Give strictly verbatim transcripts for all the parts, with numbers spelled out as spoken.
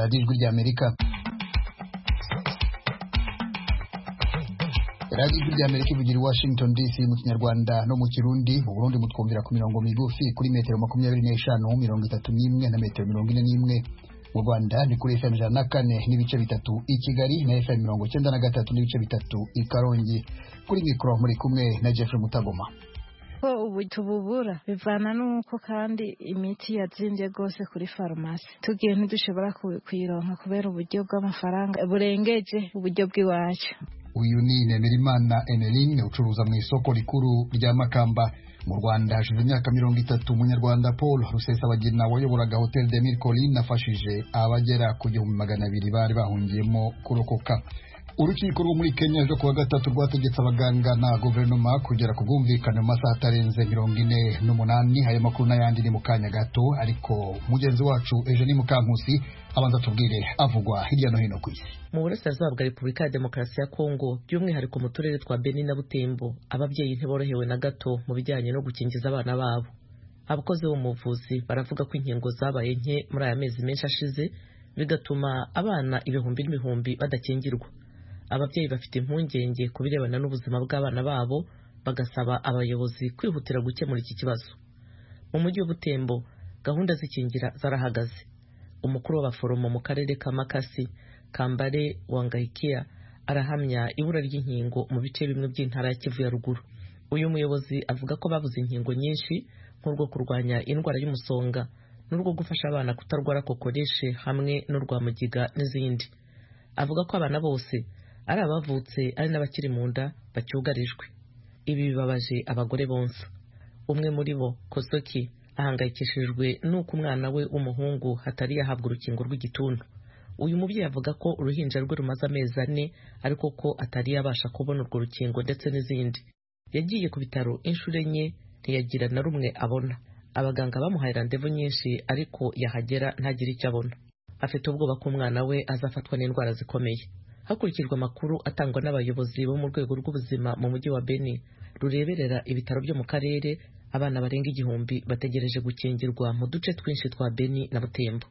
radiyo ijwi ry'Amerika. radiyo ijwi ry'Amerika ivugira i Washington D C mu Kinyarwanda no mu Kirundi. Mu Burundi mutwumvira ku mirongo migufi kuri metero makumyabiri n'eshanu mirongo itatu n'imwe na metero mirongo ine n'imwe. Mu Rwanda ni kuri F M ijana na kane n'ibice bitatu i Kigali na F M mirongo icyenda na gatatu n'ibice bitatu i Karongi. Kuri mikoro muri kumwe na Jeffrey Mutagoma. Ko ubu tububura bivana nuko kandi imiti yazimbye gose kuri farumasi tugiye ntidushobora kuyironka kubera uburyo bw'amafaranga burengeje uburyo bw'iwacu. Uyu ni Nemerimana Emeline ucuruza mu isoko rikuru rya Makamba. Mu Rwanda hashize imyaka mirongo itatu umunyarwanda Paul Rusesabagina wayoboraga Hotel de Mille Collines afashije abagera ku gihumbi magana abiri bari bahungiyemo kurokoka. Urukiko rwo muri Kenya rwo kuwa gatatu rwategetse abaganga na guverinoma kugera ku bwumvikane mu masaha atarenze mirongo ine n'umunani. Ayo makuru n'ayandi ni mu kanya gato, ariko mugenzi wacu Eugenie Mukankusi abanza tubwire avugwa hirya no hino ku isi. Mu burasirazuba bwa Repubulika ya Demokarasi ya Kongo, by'umwihariko mu turere twa Beni na Butembo, ababyeyi ntiborohewe na gato mu bijyanye no gukingiza abana babo. Abakozi b'umuvuzi baravuga ko inkingo zabaye nke muri aya mezi menshi ashize, bigatuma abana ibihumbi n'ibihumbi badakingirwa. Ababyeyi bafite impungenge ku birebana n'ubuzima bw'abana babo, bagasaba abayobozi kwihutira gukemura iki kibazo. Mu mujyi wa Butembo, gahunda z'ikingira zarahagaze. Umukuru w'abaforomo mu karere ka Makasi, Kambare Wangahikia, arahamya ibura ry'inkingo mu bice bimwe by'intara ya Kivu ya ruguru. Uyu muyobozi avuga ko babuze inkingo nyinshi nk'urwo kurwanya indwara y'umusonga n'urwo gufasha abana kutarwara kokoreshe hamwe n'urwa mugiga n'izindi. Avuga ko abana bose ari abavutse ari n'abakiri mu nda bacyugarijwe. Ibi bibabaje abagore bonsa. Umwe muri bo, Kosoki, ahangayikishijwe n'uko umwana we w'umuhungu hatari yahabwa urukingo rw'igituntu. Uyu mubyeyi avuga ko uruhinja rwe rumaze amezi ane ariko ko atari yabasha kubona urwo rukingo ndetse n'izindi. Yagiye ku bitaro inshuro enye ntiyagira na rumwe abona. Abaganga bamuhaye randevu nyinshi ariko yahagera ntagira icyo abona. Afite ubwoba ko umwana we azafatwa n'indwara zikomeye. Hakurikijwe amakuru atangwa n'abayobozi bo mu rwego rw'ubuzima mu mujyi wa Beni rureberera ibitaro byo mu karere, abana barenga igihumbi bategereje gukingirwa mu duce twinshi twa Beni na Butembo.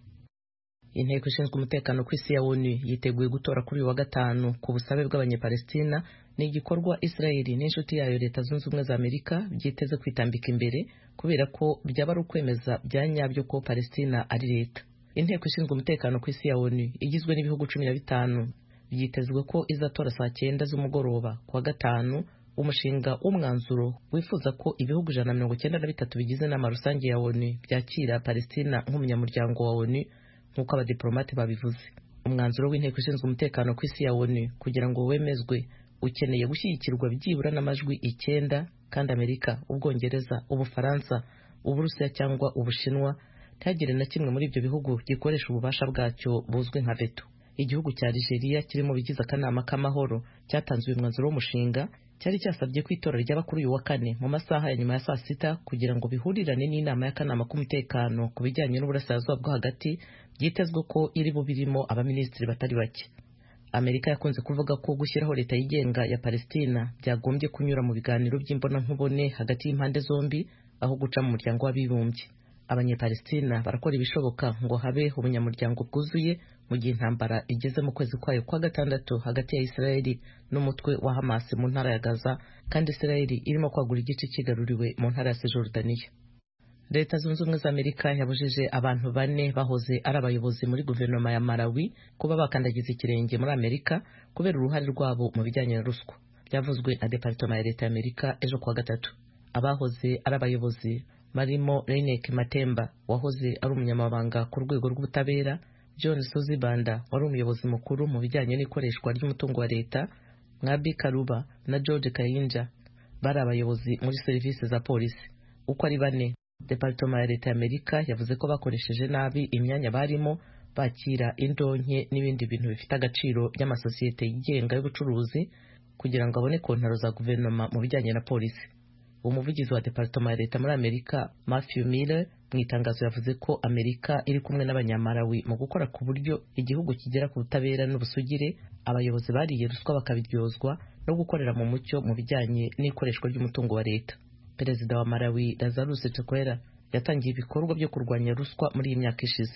Inteko ishinzwe umutekano ku isi ya O N U yiteguye gutora kuri uyu wa gatanu ku busabe bw'abanyepalestina. Ni igikorwa Israeli n'inshuti yayo Leta Zunze Ubumwe za Amerika byiteze kwitambika imbere kubera ko byaba ari ukwemeza bya nyabyo ko Palestina ari leta. Inteko ishinzwe umutekano ku isi ya O N U igizwe n'ibihugu cumi na bitanu byitezwe ko izatora saa cyenda z'umugoroba kuwa gatanu umushinga w'umwanzuro wifuza ko ibihugu ijana na mirongo icyenda na bitatu bigize inama rusange ya O N U byakira Palestina nk'umunyamuryango wa O N U nk'uko abadiplomate babivuze. Umwanzuro w'inteko ishinzwe umutekano ku isi ya O N U kugira ngo wemezwe ukeneye gushyigikirwa byibura n'amajwi icyenda, kandi Amerika, Ubwongereza, Ubufaransa, Uburusiya cyangwa Ubushinwa ntagire na kimwe muri ibyo bihugu gikoresha ububasha bwacyo buzwi nka veto. Igihugu cya Algeria kiri mu bigize akanama k'amahoro cyatanze uyu mwanzuro w'umushinga, cyari cyasabye ko itora ryaba kuri uyu wa kane mu masaha ya nyuma ya saa sita kugira ngo bihurirane n'inama y'akanama k'umutekano ku bijyanye n'uburasirazuba bwo hagati byitezwe ko iri bubirimo abaminisitiri batari bake. Amerika yakunze kuvuga ko gushyiraho leta yigenga ya Palestina byagombye kunyura mu biganiro by'imbonankubone hagati y'impande zombi aho guca mu muryango w'abibumbye. Abanyepalestina barakora ibishoboka ngo habe ubunyamuryango bwuzuye mu gihe intambara igeze mu kwezi kwayo kwa gatandatu hagati ya Israeli n'umutwe wa Hamas mu ntara ya Gaza, kandi Israeli irimo kwagura igice kigaruriwe mu ntara ya Cisjordania. Leta Zunze Ubumwe za Amerika yabujije abantu bane bahoze ari abayobozi muri guverinoma ya Malawi kuba bakandagiza ikirenge muri Amerika kubera uruhare rwabo mu bijyanye na ruswa. Byavuzwe na Department ya Leta ya Amerika ejo kuwa gatatu. Abahoze ari abayobozi marimo Reinek Matemba wahoze ari umunyamabanga ku rwego rw'ubutabera, John Sozibanda wari umuyobozi mukuru mu bijyanye n'ikoreshwa ry'umutungo wa leta, Ngabi Karuba na George Kayinja bari abayobozi muri serivisi za polisi. Uko ari bane, Department ya Leta ya Amerika yavuze ko bakoresheje nabi imyanya barimo bakira indonke n'ibindi bintu bifite agaciro by'amasosiyete yigenga y'ubucuruzi kugira ngo abone kontaro za guverinoma mu bijyanye na polisi. Umuvugizi wa Department ya Leta muri Amerika, Matthew Miller, mu itangazo yavuze ko Amerika iri kumwe n'abanyamarawi mu gukora ku buryo igihugu kigera ku butabera n'ubusugire, abayobozi bariye ruswa bakabiryozwa no gukorera mu mucyo mu bijyanye n'ikoreshwa ry'umutungo wa leta. Perezida wa Malawi Lazarus Chakwera yatangiye ibikorwa byo kurwanya ruswa muri iyi myaka ishize.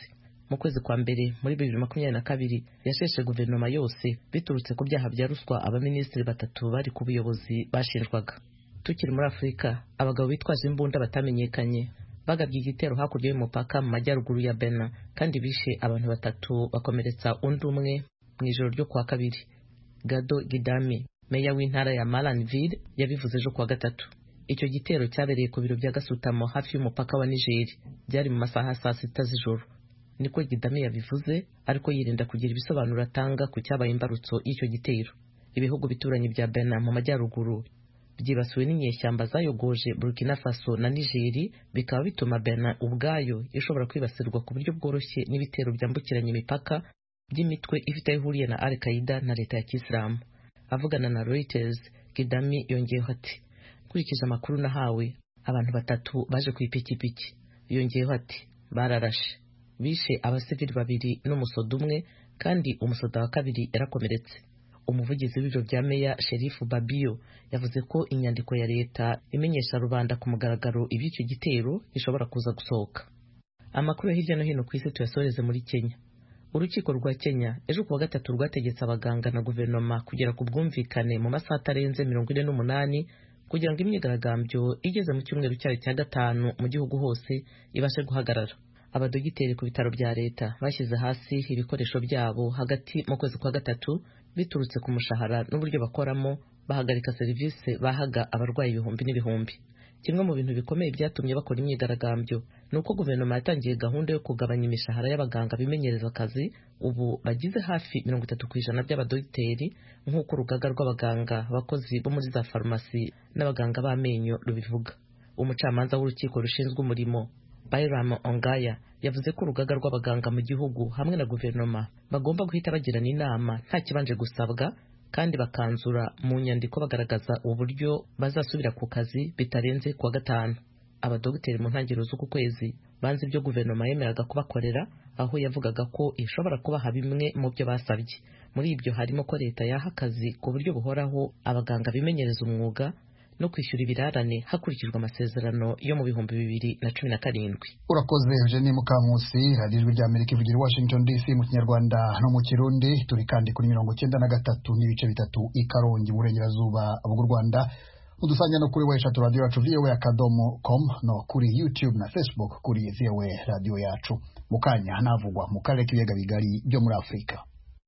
mu kwezi kwa mbere muri bibiri makumyabiri na kabiri yasheshe guverinoma yose biturutse ku byaha bya ruswa abaminisitiri batatu bari ku buyobozi bashinjwaga. Tukiri muri Afurika, abagabo bitwaje imbunda batamenyekanye bagabye igitero hakurya y'umupaka mu majyaruguru ya Benin kandi bishe abantu batatu bakomeretsa undi umwe mu ijoro ryo kuwa kabiri. Gado Gidami, meya w'intara ya Malanville, yabivuze ejo kuwa gatatu. Icyo gitero cyabereye ku biro bya Gasutamo hafi y'umupaka wa Niger, byari mu masaha saa sita z'ijoro. Niko Gidami yabivuze, ariko yirinda kugira ibisobanuro atanga ku cyabaye imbarutso y'icyo gitero. Ibihugu bituranye bya Benin mu majyaruguru byibasiwe n'inyeshyamba zayogoje Burkina Faso na Niger, bikaba bituma Benin ubwayo ishobora kwibasirwa ku buryo bworoshye n'ibitero byambukiranya imipaka by'imitwe ifite aho ihuriye na Al-Qaeda na leta ya Kisilamu. Avugana na Reuters, Gidami yongeyeho ati, kurikije amakuru nahawe, abantu batatu baje ku ipikipiki. Yongeyeho ati, bararashe, bishe abasivili babiri n'umusoda umwe, kandi umusoda wa kabiri yarakomeretse. Umuvugizi w'ibiro bya meya Sherifu Babio yavuze ko inyandiko ya leta imenyesha rubanda ku mugaragaro iby'icyo gitero ishobora kuza gusohoka. Amakuru ya hirya no hino ku isi tuyasoreze muri Kenya. Urukiko rwa Kenya ejo kuwa gatatu rwategetse abaganga na guverinoma kugera ku bwumvikane mu masaha atarenze mirongo ine n'umunani kugira ngo imyigaragambyo igeze mu cyumweru cyayo cya gatanu mu gihugu hose ibashe guhagarara. Abadogiteri ku bitaro bya leta bashyize hasi ibikoresho byabo hagati mu kwezi kwa gatatu biturutse ku mushahara n'uburyo bakoramo, bahagarika serivisi bahaga abarwayi ibihumbi n'ibihumbi. Kimwe mu bintu bikomeye byatumye bakora imyigaragambyo ni uko guverinoma yatangiye gahunda yo kugabanya imishahara y'abaganga bimenyereza akazi. Ubu bagize hafi mirongo itatu ku ijana by'abadogiteri nk'uko urugaga rw'abaganga abakozi bo muri za farumasi n'abaganga b'amenyo rubivuga. Umucamanza w'urukiko rushinzwe umurimo Bayram Ongaya yavuze ko urugaga rw'abaganga mu gihugu hamwe na guverinoma bagomba guhita bagirana inama nta kibanje gusabwa, kandi bakanzura mu nyandiko bagaragaza uburyo bazasubira ku kazi bitarenze kuwa gatanu. Abadogiteri mu ntangiriro z'uku kwezi banze ibyo guverinoma yemeraga kubakorera, aho yavugaga ko ishobora kubaha bimwe mu byo basabye. Muri ibyo harimo ko leta yaha akazi ku buryo buhoraho abaganga bimenyereza umwuga no kwishyura ibirarane hakurikijwe amasezerano yo mu bihumbi bibiri na cumi na karindwi. Urakoze Eugenie Mukankusi. Radio Ijwi ry'Amerika ivugira i Washington D C mu Kinyarwanda no mu Kirundi. Turi kandi kuri mirongo cyenda na gatatu n'ibice bitatu i Karongi mu Burengerazuba bw'u Rwanda. Udusanga no kuri website radio yacu v o a akadomo com no kuri YouTube na Facebook kuri V O A radio yacu. Mukanya hanavugwa mu karere k'ibiyaga bigari byo muri Afurika.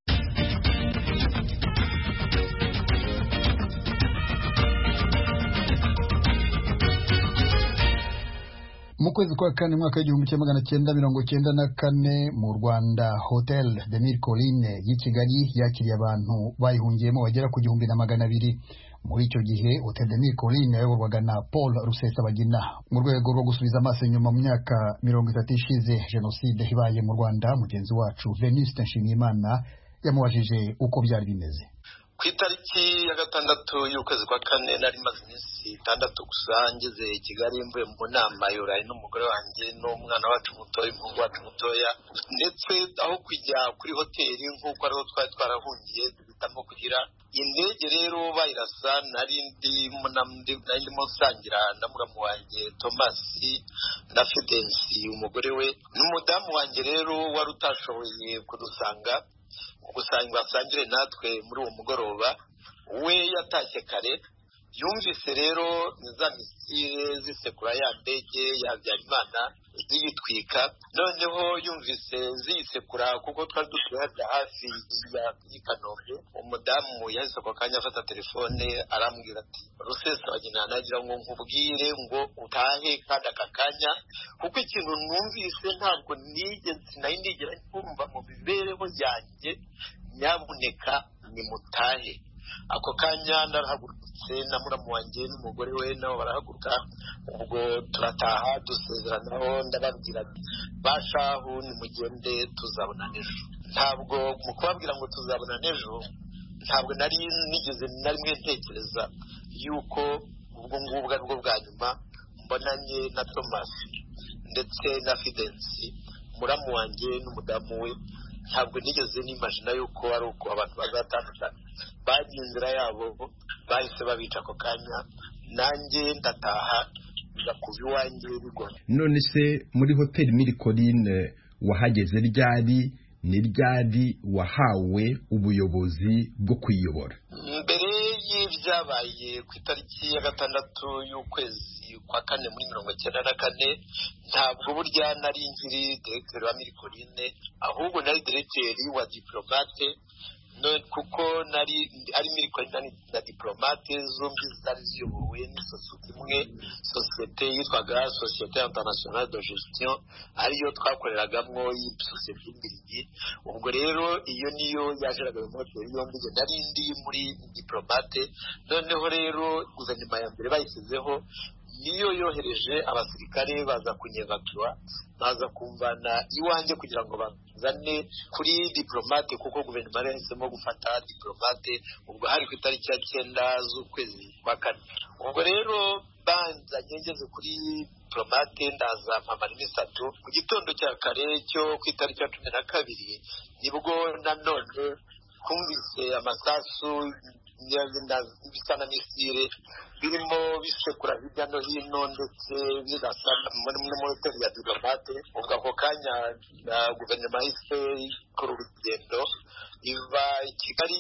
Mu kwezi kwa kane mwaka w'igihumbi kimwe magana cyenda mirongo cyenda na kane mu Rwanda, Hotel de Mille Collines y'i Kigali yakiriye abantu bayihungiyemo bagera ku gihumbi na magana abiri. Muri icyo gihe Hotel de Mille Collines yayoborwaga na Paul Rusesabagina mu rwego rwo gusubiza amaso inyuma mu myaka mirongo itatu ishize jenoside ibaye mu Rwanda. Mugenzi wacu Venuste Nshimiyimana yamubajije uko byari bimeze. Ku itariki ya gatandatu y'ukwezi kwa kane nari maze iminsi itandatu gusa ngeze i Kigali mvuye mu nama y'Urayi n'umugore wanjye n'umwana wacu mutoya, umuhungu wacu mutoya, ndetse aho kujya kuri hoteli nk'uko ariho twari twarahungiye duhitamo kugira indege. Rero bayirasa nari ndimo nsangira na muramu wanjye Thomas na Fidensi umugore we n'umudamu wanjye rero wari utashoboye kudusanga gusanga basangire natwe muri uwo mugoroba. We yatashye kare, yumvise rero za misile zisekura ya ndege ya Habyarimana ziyitwika, noneho yumvise ziyisekura kuko twari dutuye hafi y'i Kanombe. Umudamu yahise ako kanya afata telefone arambwira ati, Rusesabagina nagira ngo nkubwire ngo utahe kandi aka kanya, kuko ikintu numvise ntabwo nigeze nari nigera kumva mu mibereho yanjye, nyabuneka ni mutahe. Ako kanya narahagurutse na muramu wanjye n'umugore we nabo barahaguruka, ubwo turataha dusezeranaho, ndababwira ati bashahu nimugende tuzabona nejo. Ntabwo mu kubabwira ngo tuzabona nejo, ntabwo nari nigeze na rimwe ntekereza yuko ubwo ngubwo ari bwo bwa nyuma mbonanye na Thomas ndetse na Fidensi muramu wanjye n'umudamu we. Ntabwo nigeze n'imagina yuko ari uko abantu bazatandukana. Bagiye inzira yabo, bahise babica ako kanya, nanjye ndataha nza kuva iwanjye bigoye. None se muri Hotel Mille Collines wahageze ryari ni ryari wahawe ubuyobozi bwo kwiyobora? Mbere y'ibyabaye ku itariki ya gatandatu y'ukwezi kwa kane muri mirongo icyenda na kane ntabwo burya nari nkiri directeur wa Mirikorine, ahubwo nari directeur wa diplomate, kuko nari ari Mirikorine na diplomate zombi zari ziyobowe n'isosiyete imwe, sosiyete yitwaga Société Internationale de Gestion, ariyo twakoreragamo y'isosiyete y'Imbirigi. Ubwo rero iyo niyo yajeraga mu moteri yombi, nari ndi muri diplomate. Noneho rero guverinoma ya mbere bayisizeho niyo yohereje abasirikare baza kunyevakura, baza kumvana iwanjye kugira ngo bazane kuri diplomate, kuko guverinoma yari yahisemo gufata diplomate. Ubwo hari ku itariki ya cyenda z'ukwezi kwa kane. Ubwo rero banza ngeze kuri diplomate, ndaza mpamara iminsi itatu. Ku gitondo cya kare cyo ku itariki ya cumi na kabiri nibwo nanone kumvise amasasu bisa na misile birimo bisekura hirya no hino, ndetse birasa muri hoteli ya diplomate. Ubwo ako kanya guverinoma yahise ikora urugendo iva i Kigali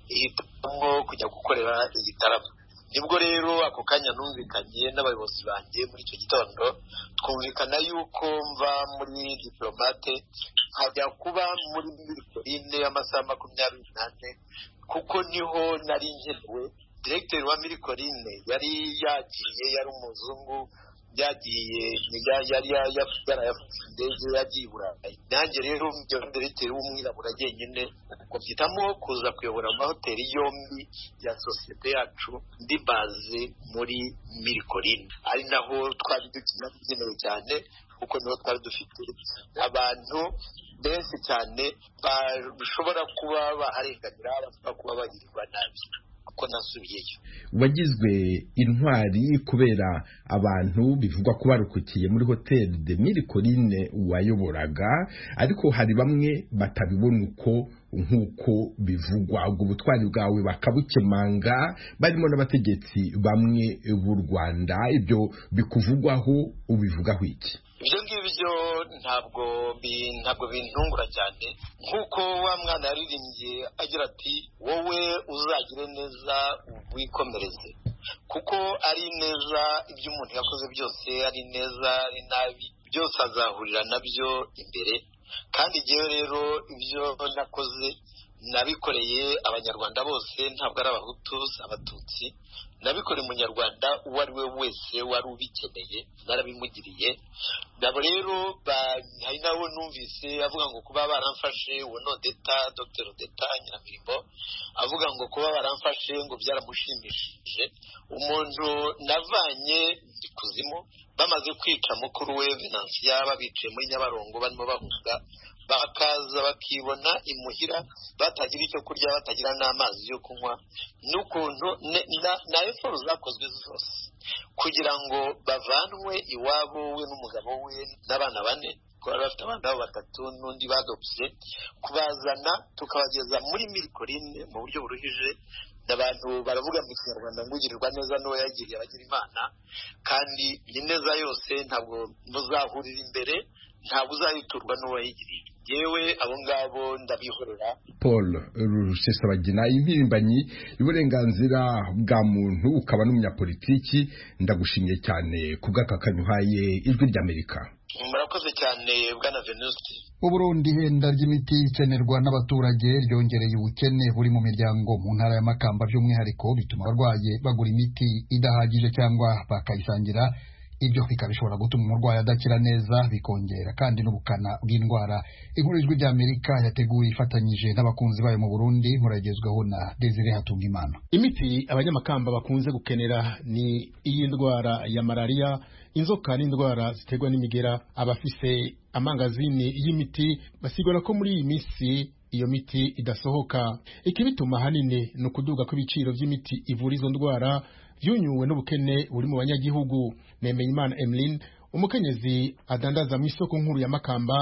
ihitamo kujya gukorera igitaramo. Nibwo rero ako kanya numvikanye n'abayobozi banjye muri icyo gitondo, twumvikana yuko mva muri diplomate nkajya kuba muri Mirikorine y'amasaha makumyabiri n'ane, kuko niho nari nkenewe. Directeur wa Mirikorine yari yagiye, yari umuzungu, yagiye yari yarayafite indege yagiye i Burayi. Nanjye rero ibyo directeur w'umwirabura jyenyine kubyitamo kuza kuyobora amahoteli yombi ya sosiyete yacu ndi baze muri Mirikorine, ari naho twari dukina bigenewe cyane, kuko niho twari dufite abantu benshi cyane bashobora kuba baharenganira, bashobora kuba bagirirwa nabi. Ko nasubiyeyo wagizwe intwari kubera abantu bivugwa ko barukukiye muri hoteli de Mirikorine wayoboraga, ariko hari bamwe batabibona uko nk'uko bivugwa. Ubwo butwari bwawe bakabukemanga, barimo n'abategetsi bamwe b'u Rwanda. Ibyo bikuvugwaho ubivugaho iki? Ibyo ngibyo ntabwo ntabwo bintungura cyane, nk'uko wa mwana yaririmbye agira ati wowe uzagire neza wikomereze, kuko ari neza ibyo umuntu yakoze byose, ari neza ari nabi byose azahurira nabyo imbere. Kandi igihe rero ibyo nakoze nabikoreye abanyarwanda bose, ntabwo ari abahutu abatutsi, nabikoreye umunyarwanda uwo ari we wese wari ubikeneye, narabimugiriye. Nabo rero hari nabo numvise avuga ngo kuba baramfashe uwo no deta Dr Deta Nyiramirimo avuga ngo kuba baramfashe ngo byaramushimishije. Umuntu navanye ikuzimu bamaze kwica mukuru we Venantia, babicaye muri Nyabarongo barimo bahunga, bakaza bakibona imuhira batagira icyo kurya, batagira n'amazi yo kunywa, n'ukuntu na eforo zakozwe zose kugira ngo bavanwe iwabo we n'umugabo we n'abana bane, kuba bafite abana batatu n'undi badopse, kubazana tukabageza muri Mirikorine mu buryo buruhije. Abantu baravuga mu Kinyarwanda ngo ugirirwa neza n'uwo yagiriye abagira Imana, kandi ineza yose ntabwo muzahurira imbere, ntabwo uzayiturwa n'uwo yayigiriye. Yewe abo ngabo ndabihorera. Paul Rusesabagina, impirimbanyi y'uburenganzira bwa muntu ukaba n'umunyapolitiki, ndagushimiye cyane kubw'akakanyuhaye Ijwi ry'Amerika. Murakoze cyane bwana Venuste. U Burundi ihenda ry'imiti ikenerwa n'abaturage ryongereye ubukene buri mu miryango mu ntara ya Makamba, by'umwihariko bituma abarwaye bagura imiti idahagije cyangwa bakayisangira. Ibyo bikabishobora gutuma umurwayi adakira neza, bikongera kandi n'ubukana bw'indwara. Inkuru y'Ijwi ry'Amerika yateguye ifatanyije n'abakunzi bayo mu Burundi, muragezweho na Desire Hatungimana. Imiti abanyamakamba bakunze gukenera ni iy'indwara ya malaria, inzoka n'indwara ziterwa n'imigera. Abafise amangazini y'imiti basigura ko muri iyi misi iyo miti idasohoka. Ikibituma hanini no kuduga kw'ibiciro by'imiti ivura izo ndwara byunyuwe n'ubukene buri mu banyagihugu. Nemeyimana Emeline, umukenyezi adandaza mu isoko nkuru ya Makamba,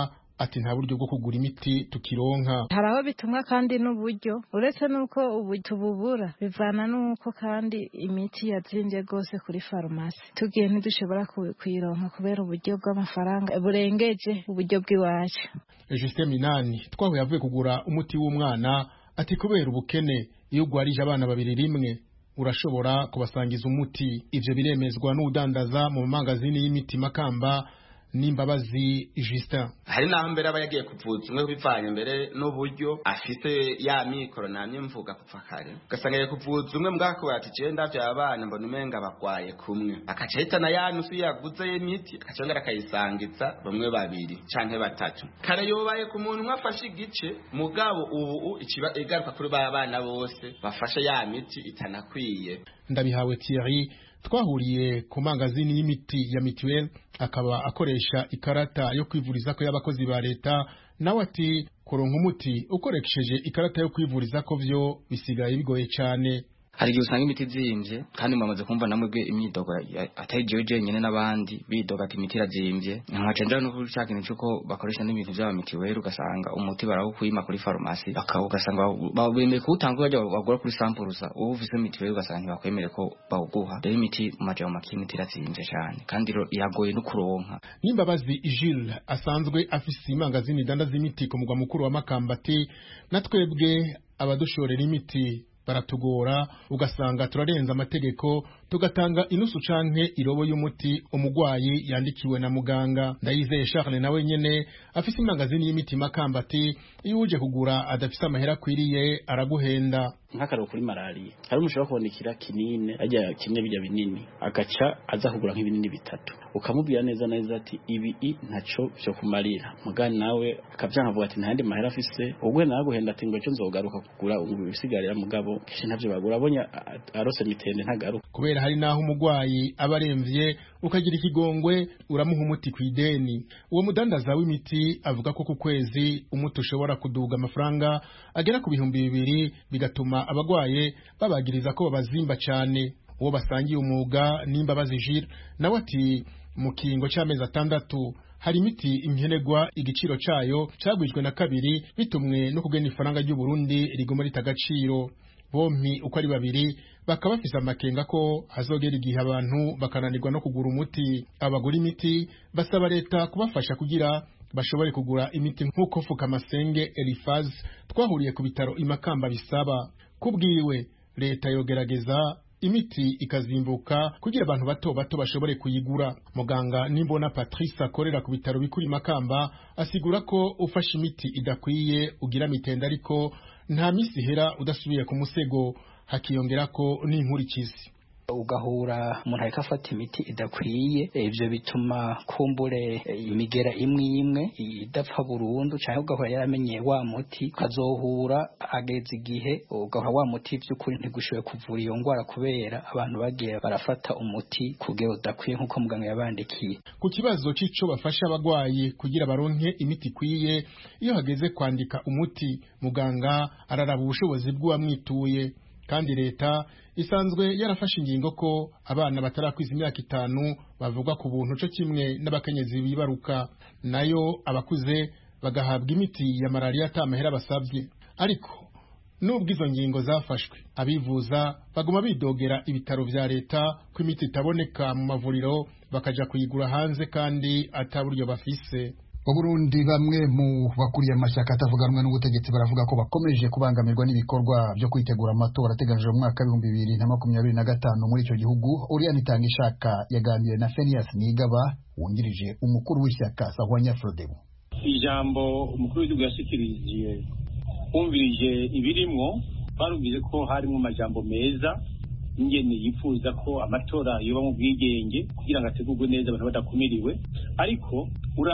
ati nta buryo bwo kugura imiti tukironka. Hari aho bitumwa kandi n'uburyo, uretse nuko ubu tububura bivana nuko kandi imiti yazimvye gose kuri farumasi, tugiye ntidushobora kuyironka kubera uburyo bw'amafaranga burengeje uburyo bw'iwacu. Justin Minani twahuye avuye kugura umuti w'umwana, ati kubera ubukene iyo ugwarije abana babiri rimwe urashobora kubasangiza umuti. Ivyo biremezwa n'udandaza mu mangazini y'imiti Makamba Nimbabazi Justin. Hari naho mbere aba yagiye kuvuza umwe bivanye mbere n'uburyo afite ya mikoro namye mvuga kupfa kare, ugasanga kuvuza umwe mbwako bati je ndavya abana mbona umenga bagwaye kumwe, akaca hitana ya nusu yaguze y'imiti akacongera akayisangiza bamwe babiri canke batatu. Kare yobaye ku muntu mwafashe igice, mugabo ubu ikiba igaruka kuri ba bana bose bafashe ya miti itanakwiye. Ndabihawe Thierry twahuriye ku mangazini y'imiti ya Mituel, akaba akoresha ikarata yo kwivuriza ko y'abakozi ba leta, nawe ati kuronka umuti ukoresheje ikarata yo kwivuriza ko vyo bisigaye bigoye cyane. Hari igihe usanga imiti zimvye kandi mwamaze kumva namwe imyidogo atari jewe jenyene n'abandi bidoga ati imiti irazimvye, nkacenja no kushaka ikintu cyuko bakoresha n'ibintu by'aba mitiweri, ugasanga umuti barawukwima kuri farumasi ugasanga bemeye kuwutanga bajya bagura kuri sampuruza, ubu ufise mitiweri ugasanga ntibakwemere ko bawuguha. Rero imiti mu majambo make imiti irazimvye cyane kandi iragoye no kuronka. Nimbabazi Jules asanzwe afise imangazini dandaza imiti ku mugwa mukuru wa Makamba ati natwebwe abadushorera imiti baratugora, ugasanga turarenza amategeko tugatanga inusu canke irobo y'umuti umugwayi yandikiwe na muganga. Ndayizeye Charles nawe nyene afise imangazini y'imiti Makamba ati iyo uje kugura adafise amahera kwiriye araguhenda. Nk'akaro kuri malaria hari umushobora kubonekira kinine ajya kimwe bijya binini agaca aza kugura nk'ibinini bitatu, ukamubwira neza neza ati ibi i ntaco byo kumarira, mugani nawe akavyankavuga ati ntandi mahera afise, ubwo naguhenda ati ngo cyo nzogaruka kugura ubisigarira mugabo kishe ntavyo bagura, abonya arose mitende ntagaruka. Kubera hari naho umugwayi abaremvye ukagira ikigongwe uramuha umuti kwideni. Uwo mudandaza w'imiti avuga ko ku kwezi umuti ushobora kuduga amafaranga agera ku bihumbi bibiri, bigatuma abagwaye babagiriza ko babazimba cyane. Uwo basangiye umwuga Nimbabazi Jules nawe ati mu kingo cy'amezi atandatu hari imiti inkenegwa igiciro cayo cagwijwe na kabiri bitumwe no kugena ifaranga ry'u Burundi rigoma ritagaciro. Bompi uko ari babiri bakaba bafise amakenga ko hazogera igihe abantu bakananirwa no kugura umuti. Abagura imiti basaba leta kubafasha kugira bashobore kugura imiti nk'uko Fukamasenge Elifaz twahuriye ku bitaro Imakamba bisaba. Kubwiwe leta yogerageza imiti ikazimbuka kugira abantu bato bato bashobore kuyigura. Muganga Nimbona Patrice akorera ku bitaro bikuri Makamba asigura ko ufashe imiti idakwiye ugira mitenda, ariko nta misi hera udasubiye ku musego, hakiyongera ko n'inkurikizi. Ugahura umuntu ariko afata imiti idakwiye, ivyo bituma kumbure imigera imwe imwe idapfa burundu, cyangwa ugahura yaramenyeye wa muti ukazohura ageze igihe ugahura wa muti by'ukuri ntigushoboye kuvura iyo ngwara kubera abantu bagiye barafata umuti kugero udakwiye nk'uko muganga yabandikiye. Ku kibazo c'ico bafasha abagwayi kugira baronke imiti ikwiye, iyo hageze kwandika umuti muganga araraba ubushobozi bw'uwamwituye, kandi leta isanzwe yarafashe ingingo ko abana batarakwiza imyaka itanu bavuga ku buntu cyo kimwe n'abakenyezi bibaruka, nayo abakuze bagahabwa imiti ya malaria atamahera basabye. Ariko nubwo izo ngingo zafashwe, abivuza baguma bidogera ibitaro vya leta ko imiti itaboneka mu mavuriro bakaja kuyigura hanze kandi ataburyo bafise. Mu Burundi bamwe mu bakuriye amashyaka atavuganwa n'ubutegetsi baravuga ko bakomeje kubangamirwa n'ibikorwa byo kwitegura amatora ateganijwe mu mwaka w'ibihumbi bibiri na makumyabiri na gatanu muri icyo gihugu. Oriane Itangishaka yaganiriye na Phineas Nigaba wungirije umukuru w'ishyaka Sahwanya Frodebu. Ijambo umukuru w'igihugu yashikirije umvirije ibirimwo, barumvise ko harimo amajambo meza ingene yifuza ko amatora yoba mu bwigenge kugira ngo ategurwe neza abantu badakumiriwe, ariko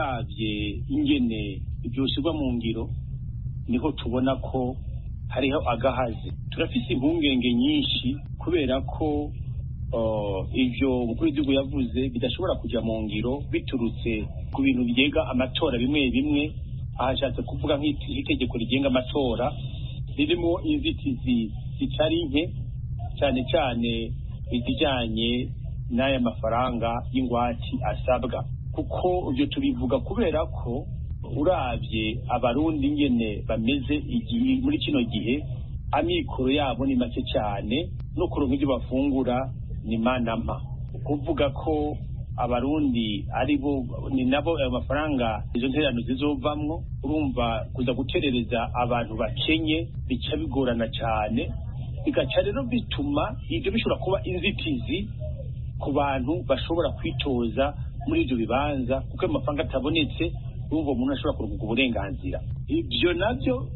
uravye ingene ibyoshyirwa mu ngiro niho tubona ko hariho agahazi. Turafise impungenge nyinshi kubera ko uh, ivyo umukuru w'igihugu yavuze bidashobora kuja mu ngiro biturutse ku bintu bigenga amatora bimwe bimwe. Ahashatse kuvuga nk'itegeko rigenga amatora ririmo inzitizi zitari nke, cyane cyane izijanye n'aya mafaranga y'ingwati asabwa, kuko ibyo tubivuga kubera ko uravye abarundi ngene bameze igihe muri kino gihe amikoro yabo ni make cyane no kuronka ibyo bafungura ni manama, kuvuga ko abarundi ari bo ni nabo ayo mafaranga izo nterano zizovamwo, urumva kuza guterereza abantu bakenye bica bigorana cyane, bigaca rero bituma ibyo bishobora kuba inzitizi ku bantu bashobora kwitoza muri ibyo bibanza, kuko ayo mafaranga atabonetse urumva umuntu ashobora kuruhuka uburenganzira. Ibyo nabyo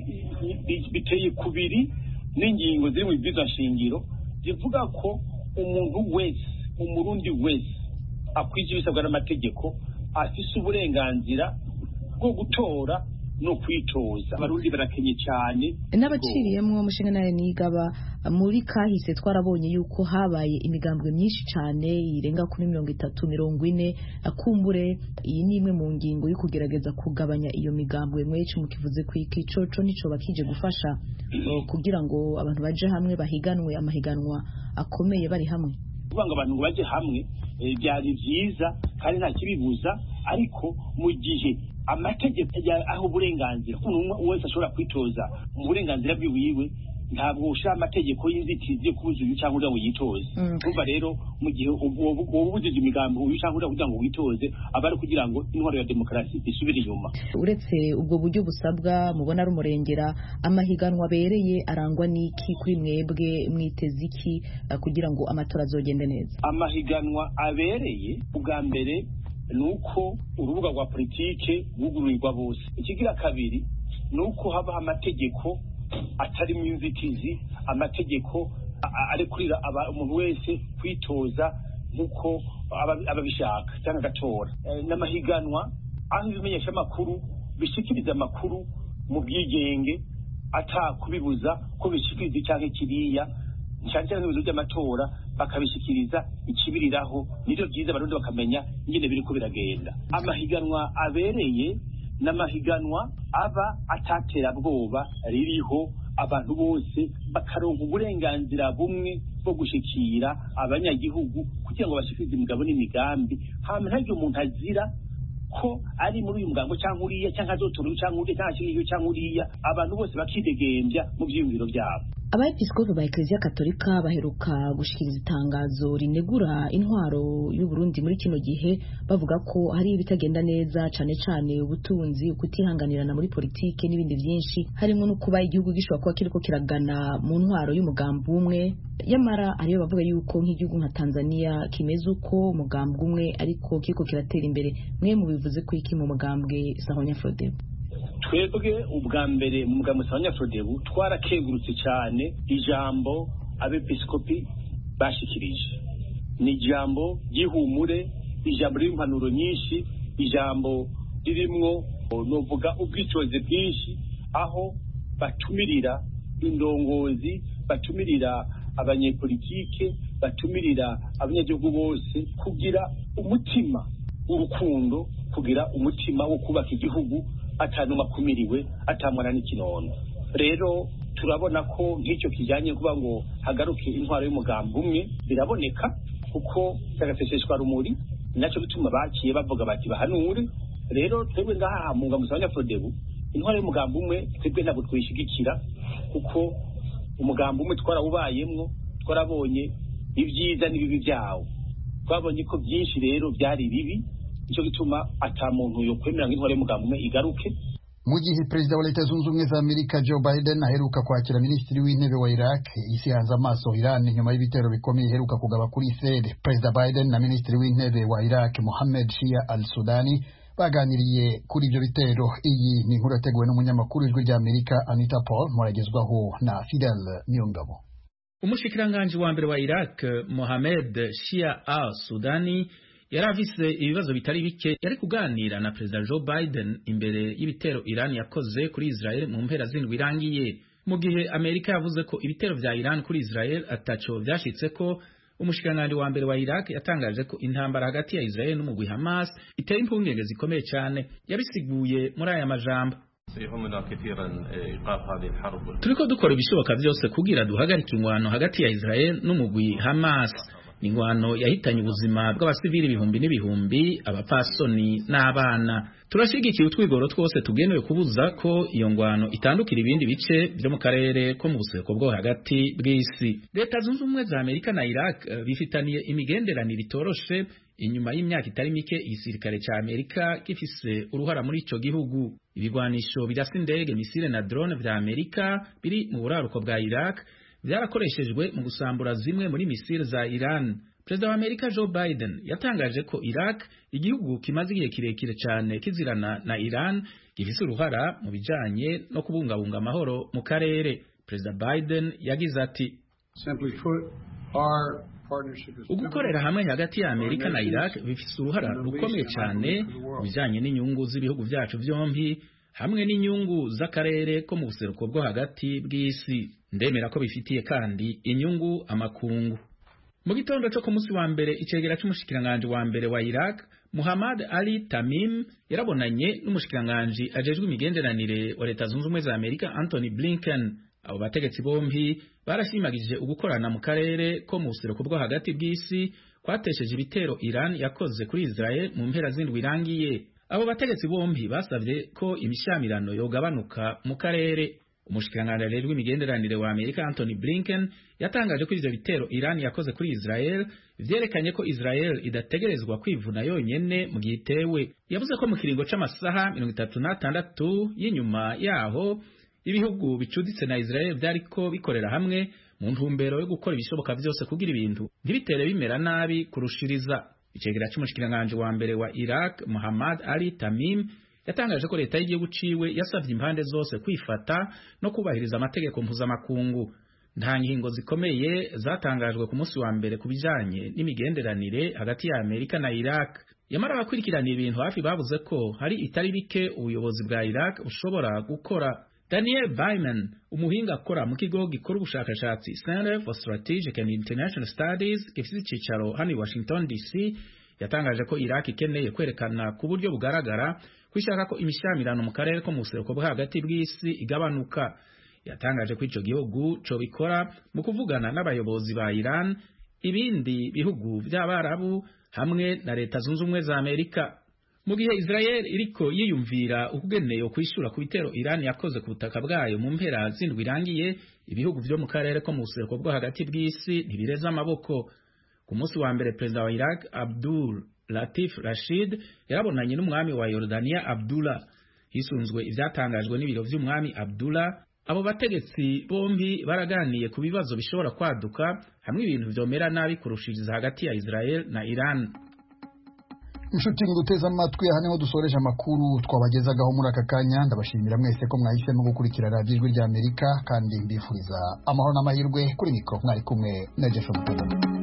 biteye kubiri n'ingingo ziri mu bwiza nshingiro zivuga ko umuntu wese, umurundi wese akwije ibisabwa n'amategeko afise uburenganzira bwo gutora no kwitoza. Abarundi barakenye cyane n'abaciriyemwo umushinga nayo nigaba muri kahise twarabonye yuko habaye imigambwe myinshi cyane irenga kuri mirongo itatu mirongo ine akumbure. Iyi ni imwe mu ngingo yo kugerageza kugabanya iyo migambwe mwecu mukivuze ku ikicoco nico bakije gufasha kugira ngo abantu baje hamwe bahiganwe amahiganwa akomeye bari hamwe. Kubanga abantu ngo baje hamwe byari byiza kandi nta kibibuza, ariko mu gihe amategeko aho uburenganzira umuntu wese ashobora kwitoza mu burenganzira bwiwiwe, ntabwo ushaka amategeko y'inzitizi kubuza uyu cyangwa ngo yitoze. Kumva rero mu gihe ubujije imigambi uyu cyangwa kugira ngo witoze aba ari kugira ngo intwaro ya demokarasi isubire inyuma. Uretse ubwo buryo busabwa mubona ari umurengera, amahiganwa abereye arangwa n'iki kuri mwebwe, mwiteze iki kugira ngo amatora azogende neza? Amahiganwa abereye ubwa mbere nuko urubuga rwa politike bugururirwa bose. Ikigira kabiri nuko haba amategeko atari mu inzitizi, amategeko arekurira umuntu wese kwitoza nkuko ababishaka cyangwa agatora. N'amahiganwa aho ibimenyesha amakuru bishikiriza amakuru mu bwigenge atakubibuza ko bishikiriza cyangwa kiriya cyane cyane ibibazo by'amatora bakabishikiriza ikibiriraho. Nibyo byiza abarundi bakamenya ingene biri ko biragenda. Amahiganwa abereye n'amahiganwa aba atatera bwoba ririho, abantu bose bakaronka uburenganzira bumwe bwo gushikira abanyagihugu kugira ngo bashikirize imigabo n'imigambi, hama ntagire umuntu azira ko ari muri uyu mugambo cyangwa uriya cyangwa azotora uyu cyangwa uriya cyangwa kingiyo cyangwa uriya, abantu bose bakidegembya mu byiyumviro byabo. Abepiskopi ba Eklezia Katolika baheruka gushikiriza itangazo rinegura intwaro y'u Burundi muri kino gihe, bavuga ko hari ibitagenda neza cyane cyane ubutunzi, ukutihanganirana muri politike n'ibindi byinshi, harimo no kuba igihugu gishobora kuba kiriko kiragana mu ntwaro y'umugambi umwe. Yamara ariyo bavuga yuko nk'igihugu nka Tanzania kimeze uko umugambi umwe ariko kiriko kiratera imbere. Mwe mu bivuze ko iki mu mugambwe Sahwanya Frodebu? Twebwe ubwa mbere mu mugambo Sahwanya Frodebu twarakengurutse cyane ijambo abepiskopi bashikirije. Ni ijambo ryihumure, ijambo ry'impanuro nyinshi, ijambo ririmwo novuga ubwicoze bwinshi, aho batumirira indongozi, batumirira abanyepolitike, batumirira abanyagihugu bose kugira umutima w'urukundo, kugira umutima wo kubaka igihugu atanuma kumiriwe, atamwana n'ikinono. Rero turabona ko nk'icyo kijyanye kuba ngo hagaruke intwaro y'umugambi umwe biraboneka, kuko cyagaseseshwa rumuri, nacyo bituma bakiye bavuga bati bahanure. Rero twebwe ngaha mu mugambi Sahwanya Frodebu intwaro y'umugambi umwe twebwe ntabwo twishigikira, kuko umugambi umwe twarawubayemwo, twarabonye ibyiza n'ibibi byawo, twabonye ko byinshi rero byari bibi, nicyo gituma ata muntu yo kwemera nk'intwaro y'umugambi umwe igaruke. Mu gihe perezida wa Leta Zunze Ubumwe za Amerika Joe Biden aheruka kwakira minisitiri w'intebe wa Iraq, isi hanze amaso Iran nyuma y'ibitero bikomeye iheruka kugaba kuri Israel. Perezida Biden na minisitiri w'intebe wa Iraq Mohammed Shia al-Sudani baganiriye kuri ibyo bitero. Iyi ni inkuru yateguwe n'umunyamakuru w'ijwi rya Amerika Anita Paul, muragezwaho na Fidel Niyongabo. Umushikiranganje wa mbere wa Iraq Mohammed Shia al-Sudani yari afise ibibazo bitari bike yari kuganira na Perezida Joe Biden imbere y'ibitero Iran yakoze kuri Israel mu mpera z'indwi irangiye. Mu gihe Amerika yavuze ko ibitero vya Iran kuri Israel ataco vyashitse ko, umushikiranganje wa mbere wa Iraq yatangaje ko intambara hagati ya Israel n'umugwi Hamas iteye impungenge zikomeye cyane. Yabisiguye muri aya majambo: turiko dukora ibishoboka vyose kugira duhagarike ingwano hagati ya Israel n'umugwi Hamas. Ingwano yahitanye ubuzima bw'abasivili ibihumbi n'ibihumbi, abapfasoni n'abana. turashigikiye utwigoro twose tugenewe kubuza ko iyo ngwano itandukira ibindi bice byo mu karere ko mu buseruko bwo hagati bw'isi. Leta zunze ubumwe za Amerika na Iraq uh, bifitaniye imigenderanire itoroshe inyuma y'imyaka itari mike igisirikare ca Amerika gifise uruhara muri ico gihugu. Ibigwanisho birasa indege, misile na drone vya Amerika biri mu buraruko bwa Iraq byarakoreshejwe mu gusambura zimwe muri misile za Iran. Perezida wa Amerika Joe Biden yatangaje ko Iraq, igihugu kimaze igihe kirekire cyane kizirana na Iran, gifise uruhara mu bijanye no kubungabunga amahoro mu karere. Perezida Biden yagize ati, ugukorera hamwe hagati ya Amerika na Iraq bifise uruhara rukomeye cyane mu bijanye n'inyungu z'ibihugu vyacu vyombi hamwe n'inyungu z'akarere ko mu buseruko bwo hagati bw'isi. Ndemera ko bifitiye kandi inyungu amakungu. Mu gitondo cyo ku munsi wa mbere icegera cy'umushikiranganje wa mbere wa Iraq Muhammad Ali Tamim yarabonanye n'umushikiranganje ajejwe imigenderanire wa Leta Zunze Ubumwe za Amerika Anthony Blinken. Abo bategetsi bombi barashimagije ugukorana mu karere ko mu buseruko bwo hagati bw'isi kwatesheje ibitero Iran yakoze kuri Israel mu mpera z'indwi irangiye. Abo bategetsi bombi basavye ko imishamirano yogabanuka mu karere. Umushikiranganje ajejwe imigenderanire wa Amerika Anthony Blinken yatangaje ko ivyo bitero Iran yakoze kuri Israel vyerekanye ko Israel idategerezwa kwivuna yonyene mu gihe itewe. Yavuze ko mu kiringo c'amasaha mirongo itatu n'atandatu y'inyuma yaho ibihugu bicuditse na Israel vyariko bikorera hamwe mu ntumbero yo gukora ibishoboka vyose kugira ibintu ntibitere bimera nabi kurushiriza. Icegera c'umushikiranganje wa mbere wa Iraq Muhammad Ali Tamim yatangaje ko leta y'igihugu ciwe yasavye impande zose kwifata no kubahiriza amategeko mpuzamakungu. Nta ngingo zikomeye zatangajwe ku munsi wa mbere kubijanye n'imigenderanire hagati ya Amerika na Iraq. Yamara abakurikirana ibintu hafi bavuze ko hari itari bike ubuyobozi bwa Iraq bushobora gukora. Daniel Byman, umuhinga akora mu kigo gikora ubushakashatsi Center for Strategic and International Studies gifite icicaro hano i Washington D C, yatangaje ko Iraq ikeneye kwerekana ku buryo bugaragara kwishaka ko imishamirano mu karere ko mu buseruko bwo hagati bw'isi igabanuka. Yatangaje ko ico gihugu co bikora mu kuvugana n'abayobozi ba Iran, ibindi bihugu by'Abarabu hamwe na Leta Zunze Ubumwe za Amerika. Mu gihe Israel iriko yiyumvira ukugeneye kwishura ku bitero Iran yakoze ku butaka bwayo mu mpera z'indwi irangiye, ibihugu byo mu karere ko mu buseruko bwo hagati bw'isi ntibireza amaboko. Ku munsi wa mbere Perezida wa Iraq Abdul Latif Rashid yarabonanye n'umwami wa Yordania Abdullah. Hisunzwe ivyatangajwe n'ibiro vy'umwami Abdullah, abo bategetsi bombi baraganiye ku bibazo bishobora kwaduka hamwe ibintu vyomera nabi kurushiriza hagati ya Israel na Iran. Inshuti nguteza amatwi aha niho dusoreje amakuru twabagezagaho muri aka kanya. Ndabashimira mwese ko mwahisemo gukurikira radiyo Ijwi ry'Amerika kandi mbifuriza amahoro n'amahirwe. Kuri mikoro mwari kumwe na Jeff Mutoni.